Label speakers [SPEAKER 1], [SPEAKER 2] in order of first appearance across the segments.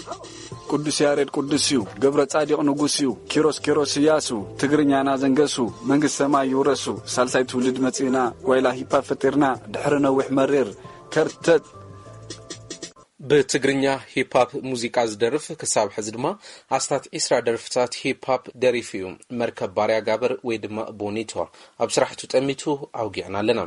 [SPEAKER 1] ቅዱስ ያሬድ ቅዱስዩ ገብረ ጻዲቅ ንጉስዩ ኪሮስ ያሱ ትግርኛና ዘንገሱ መንግስት ሰማይ ይውረሱ ሳልሳይ ትውልድ መጽና ጓይላ ሂፓፕ ፈጥርና ድሕረ ነውሕ መሬር ከርተት
[SPEAKER 2] በትግርኛ ሂፓፕ ሙዚቃ ዝደርፍ ክሳብ ሕዚ ድማ አስታት ኢስራ ደርፍታት ሂፓፕ ደሪፍዩ መርከብ ባርያ ጋበር ወይ ድማ ቦኒቷ ኣብ ስራሕቱ ጠሚቱ አውጊዕና ኣለና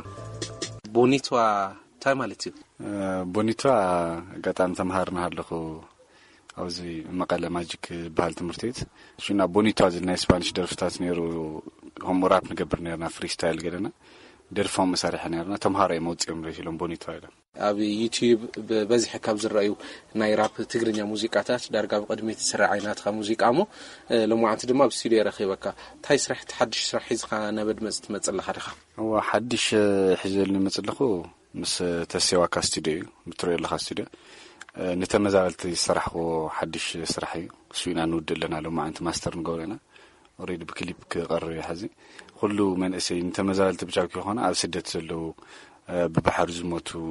[SPEAKER 2] ቦኒቷ ታይ ማለት እዩ
[SPEAKER 1] ቦኒቷ ጋጣም ተማሃርና ኣለኹ አውዚ መቀለ ማጂክ ባህል ትምርቴት ሽና ቦኒቷ ዝና ስፓኒሽ ደርፍታት ነሩ ሆም ራፕ ንገብር ነርና ፍሪስታይል ገለና ደርፎም መሳሪሕ ነርና ተማሃራይ መውጽኦም ረሽሎም ቦኒቷ ኢላ
[SPEAKER 2] ኣብ ዩቲዩብ በዚህ ካብ ዝራዩ ናይ ራፕ ትግርኛ ሙዚቃታት ዳርጋ በቅድሚት ስራ ዓይናት ሙዚቃሞ ለሙዓንት ድማ ብስቱዲዮ ረኺበካ ታይ ስራሕ ተሐድሽ ስራሕ ሒዝካ ነበድ መጽት መጽለኻ ዲኻ
[SPEAKER 1] او حدش حزلني مصلخو مس تسيواካ ስቱዲዮ ምትረየለኻ ስቱዲዮ نتمزالت يسرحو حدش سرحي سوينا نودلنا لو ما انت ماستر نقولنا اريد بكليب كقرر يحزي كله من اسي نتمزالت بجاك يخونا اب سدت زلو ببحر زموتو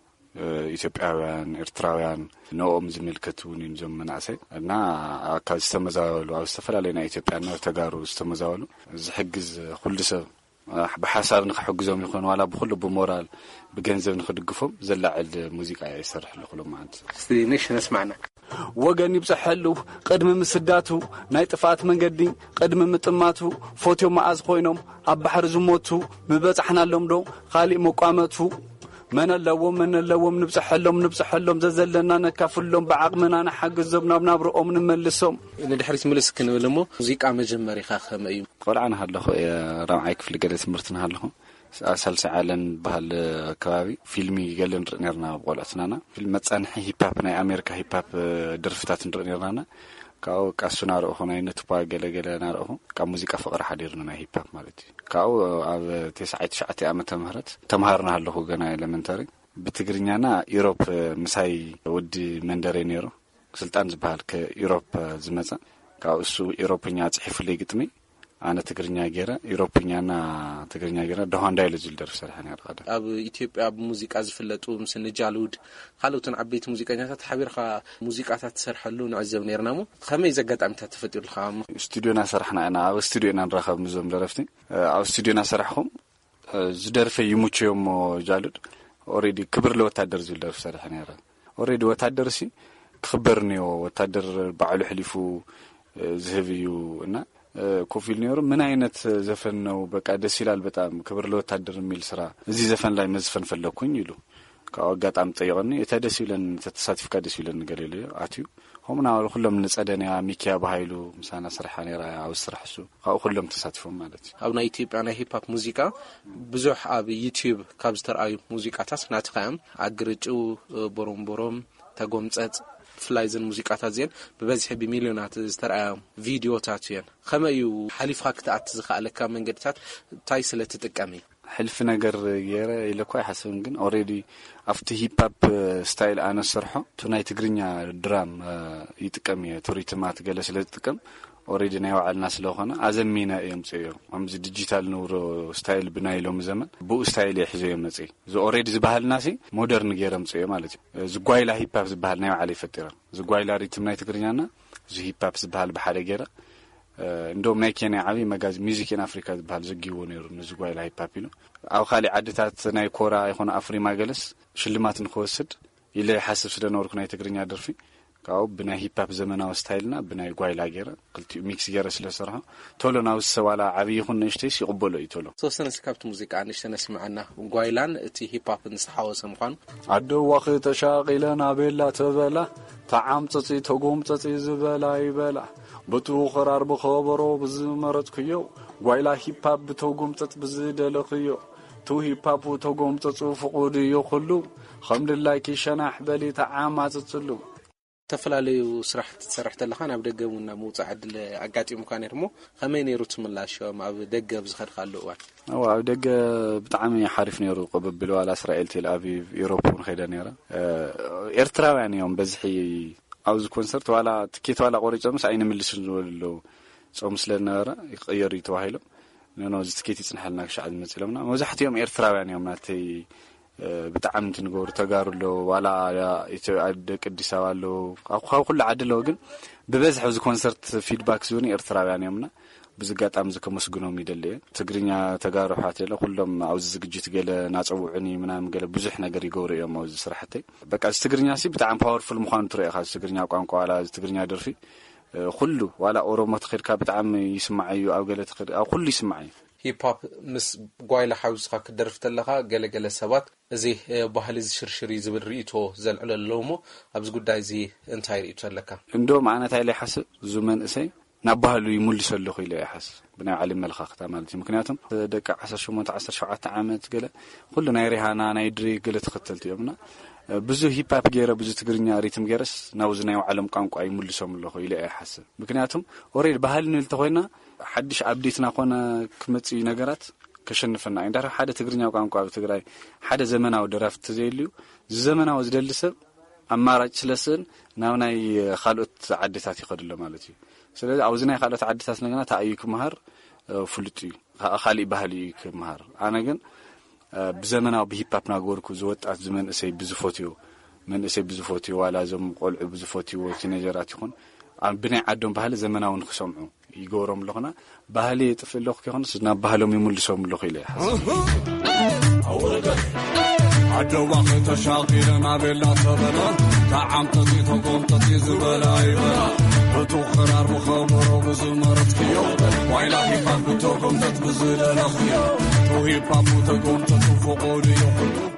[SPEAKER 1] ኢትዮጵያውያን ኤርትራውያን ነኦም ዝምልከቱን እንጀም መናሰይ እና አካል ዝተመዛወሉ ኣብ ዝተፈላላይና ኢትዮጵያና ተጋሩ ዝተመዛወሉ ዝሕግዝ ኩሉ ሰብ بحساب نخحجزهم يكون ولا بخل بمورال بجنزب نخدقفهم زلعل موسيقى يسرح لكلهم معنا
[SPEAKER 2] استنيش نسمعنا
[SPEAKER 1] وجني بصحلو قدم مسداتو ناي طفات منقدي قدم مطماتو فوتو معاز خوينهم اب بحر زموتو مبصحنا لهم دو خالي مقامتو من اللوم نبصحلهم زلنا نكافلهم بعقمنا نحجزبنا بنبرؤهم نملسهم
[SPEAKER 2] ان دحريس ملس كنبلمو موسيقى مجمري خاخم ايو
[SPEAKER 1] قرعنا هلخو رمعي كفل قال تمرتنا هلخو اسال سعالن بهال كبابي فيلمي قال نرنا بقولاتنا فيلم مصانح هيباب ناي امريكا هيباب درفتات نرنا كاو كاسونارو هنا نتبا ገለገለና ረሁ ካብ ሙዚቃ ፍቅር ሓዲርና ናይ ሂፕ ማለት ካው ኣብ 99 ዓመተ ምህረት ተማሃርና ኣለኹ ገና ኤሌመንታሪ ብትግርኛና ኢሮፕ ምሳይ ወዲ መንደሬ ነይሩ ስልጣን ዝባል ከኢሮፕ ዝመጻ ካው እሱ ኢሮፕኛ ጽሒፍልይ ግጥሚ አነ ትግርኛ ገራ ኢሮፕኛና ትግርኛ ገራ ደሃንዳይለ ዝልደር ሰርሐና ያርቀደ
[SPEAKER 2] ኣብ ኢትዮጵያ ሙዚቃ ዝፍለጡ ምስን ጃሉድ ካልኦትን ዓበይቲ ሙዚቀኛታት ሓቢርካ ሙዚቃታት ተሰርሐሉ ንዕዘብ ነርናሞ ከመይ ዘጋጣምታት ተፈጥሩልካ
[SPEAKER 1] ስቱዲዮና ሰርሐና እና ኣብ ስቱዲዮና ንራኸብ ምዞም ደረፍቲ ኣብ ስቱዲዮና ሰርሐኹም ዝደርፈ ይሙቸዮም ጃሉድ ኦሬዲ ክብር ለወታደር ዝልደር ሰርሐና ያራ ኦሬዲ ወታደር ሲ ክበርኒዮ ወታደር ባዕሉ ሕሊፉ ዝህብዩ እና ኮፊል ኒውሮ ምን አይነት ዘፈን ነው በቃ ደስ ይላል በጣም ክብር ለወታደር የሚል ስራ እዚህ ዘፈን ላይ መዝፈን ፈለኩኝ ይሉ ካጋጣም ጠይቀኒ የተደስ ይለን ተተሳትፍካ ደስ ይለን ገለለ አትዩ ሆምና ሁሉም ንጸደና ሚኪያ በኃይሉ ምሳና ስራሐ ነራ አው ስራሕሱ ካው ሁሉም ተሳትፎም ማለት
[SPEAKER 2] ኣብ ናይ ኢትዮጵያ ናይ ሂፕ ሙዚቃ ብዙሕ ኣብ ዩቲዩብ ካብ ዝተራዩ ሙዚቃታት ናትኻም አግርጩ ቦሮምቦሮም ተጎምጸጽ فلايزن موسيقات زين ببزح بمليونات استرعى فيديوهات يعني خمايو حليف خاكتات زخالك من قدتات تايسله تتقامي
[SPEAKER 1] حلف ነገር የረ ይልኳይ ሐሰን ግን ኦሬዲ አፍቲ ሂፕ ሆፕ ስታይል አነ ሰርሖ ቱናይ ትግርኛ ድራም ይጥቀም የቱሪትማት ገለስ ለጥቅም ኦሬዲ ነው ያልና ስለሆነ አዘሚና የምጽዮ አምዚ ዲጂታል ኑሮ ስታይል ብናይሎም ዘመን ቡ ስታይል ይሕዘ የመጽ ዞ ኦሬዲ ዝባህልናሲ ሞደርን ገረም ጽዮ ማለት ዝጓይላ ሂፕ ሆፕ ዝባህል ነው ያለ ይፈጥራ ዝጓይላ ሪትም ናይ ትግርኛና ዚ ሂፕ ሆፕ ዝባህል በሓደ ገረ እንደውም ናይ ኬንያ ዓቢ መጋዝ ሚውዚክ ኢን አፍሪካ ዝባህል ዝጊዎ ነይሩ ንዝጓይላ ሂፕ ሆፕ ነው አው ኻሊ ዓድታት ናይ ኮራ ይሆነ አፍሪማ ገለስ ሽልማትን ከወስድ ኢለ ሐሰብ ስለኖርኩ ናይ ትግርኛ ደርፊ ካው ብናይ ሂፕ ሆፕ ዘመናዊ ስታይልና ብናይ ጓይላ ገረ ክልቲ ሚክስ ገረ ስለሰርሐ ቶሎና ወሰዋላ ዓቢ ይኹን ነሽተስ ይقبሎ ይቶሎ
[SPEAKER 2] ሶስተነ ስካፕት ሙዚቃ ነሽተነ ስማዓና ጓይላን እቲ ሂፕ ሆፕ ንስሓወሰ ምዃኑ
[SPEAKER 1] አዶ ዋኺ ተሻቂለና ቤላ ተበላ ተዓምጽጽ ተጎምጽጽ ዝበላ ይበላ በቱ خرار بخبሮ ብዝመረጽክዮ ጓይላ ሂፕ ሆፕ ተጎምጽጽ ብዝደለኽዮ ቱ ሂፕ ሆፕ ተጎምጽጽ ፍቁድ ይኹሉ ከምድላይ ኪሸናሕ በሊ ተዓማጽጽሉ
[SPEAKER 2] ተፈላልዩ ስራሕ ተሰርሕተ ለኻ ናብ ደገሙና መውጻዕ ዕድል አጋጢሙ ካነርሞ ከመይ ነይሩ ትምላሽዮም ኣብ ደገ ብዝኸድካሉ እዋን
[SPEAKER 1] ኣብ ደገ ብጣዕሚ ሓሪፍ ነይሩ ቅብብል ዋላ እስራኤል ቴል አቪቭ ኢሮፕ ኸይደ ነይራ ኤርትራውያን እዮም በዝሒ አውዝ ኮንሰርት ዋላ ትኬት ዋላ ቆሪጾምስ አይነ ምልስን ዝወልሎ ጾም ስለነበረ ይቀየሩ ይተዋሂሎ ነው ዝትኬት ይጽንሐልና ክሻዕ ዝመጽለምና መብዛሕትኦም ኤርትራውያን እዮም ናተይ ብጣዕሚ ንገብሩ ተጋሩሎ ዋላ ደቂ አዲስ አበባ አሎ አው ኩሉ ዓድሎ ግን ብበዝሕ እዚ ኮንሰርት ፊድባክ ዝውኒ ኤርትራውያን የምና ብዝጋጣም ዝከመስግኖም ይደለ ትግርኛ ተጋሩሓት የለ ኩሎም አውዝ ዝግጅት ገለ ናጸውዑኒ ምናምን ገለ ብዙሕ ነገር ይገብሩ እዮም አውዝ ስራሕተይ በቃ ትግርኛ ሲ ብጣዕሚ ፓወርፉል ምዃኑ ትርእኻ ትግርኛ ቋንቋ ዋላ ትግርኛ ደርፊ ኩሉ ዋላ ኦሮሞ ተኸድካ ብጣዕሚ ይስማዓዩ አው ገለ ተኸድ አው ኩሉ ይስማዓዩ
[SPEAKER 2] ሂፕ ሆፕ ምስ ጓይላ ሓውስኻ ክደርፍ ተለኻ ገለገለ ሰባት እዚ ባህሊ ዝሽርሽሪ ዝብል ርእቶ ዘልዕለሎሞ ኣብዚ ጉዳይ እዚ እንታይ ርእቶ ኣለካ
[SPEAKER 1] እንደውም ኣነ እንታይ ላይ ሓስብ ዙመን እሰይ ናብ ባህሉ ይምልሰሉ ኢለ ይሓስብ ብናይ ዓለም መልኻኽታ ማለት እዩ ምክንያቱም ደቂ 18 17 ዓመት ገለ ኩሉ ናይ ሪሃና ናይ ድሬክ ገለ ተኸተልቲ እዮምና ብዙ ሂፕ ሆፕ ገይረ ብዙ ትግርኛ ሪትም ገይረስ ናውዝ ናይ ዓለም ቋንቋ ይምልሰምሉ ኢለ ይሓስብ ምክንያቱም ኦሬዲ ባህል ንል ተኾይና ሓድሽ አፕዴትና ኮነ ክመጽ ነገራት ከሸንፈና እንዳረ ሓደ ትግርኛ ቋንቋ በትግራይ ሓደ ዘመናዊ ድራፍት ዘይልዩ ዘመናዊ ዝደልሰብ አማራጭ ስለስን ናብ ናይ ካልኦት ዓድታት ይኸድሎ ማለት እዩ ስለዚህ አውዝ ናይ ካልኦት ዓድታት ነገና ታይክ መሃር ፍሉጥ እዩ ካሊ ባህሊ ክመሃር አነ ግን ብዘመናዊ በሂፕ ሆፕ ናገርኩ ዝወጣት ዘመን እሰይ ብዙፎትዩ መንእሰይ ብዙፎትዩ ዋላ ዞም ቆልዑ ብዙፎትዩ ቲኔጀራት ይኹን ብናይ ዓዶም ባህሊ ዘመናውን ክሰምዑ ይገሮም ለኾና ባህሊ ጥፍልኽ ከሆነስ ናብ ባህሎም ይምልሶም ለኹ ኢለ
[SPEAKER 3] عدوا تشاقينا بلا صبرا تعمت تقومت زبلا يبرا بتوخرار مخمر وبزمرت كيو ويلا هيبا بتوقمت بزل الاخيو تو هيبا بتقومت فوقوني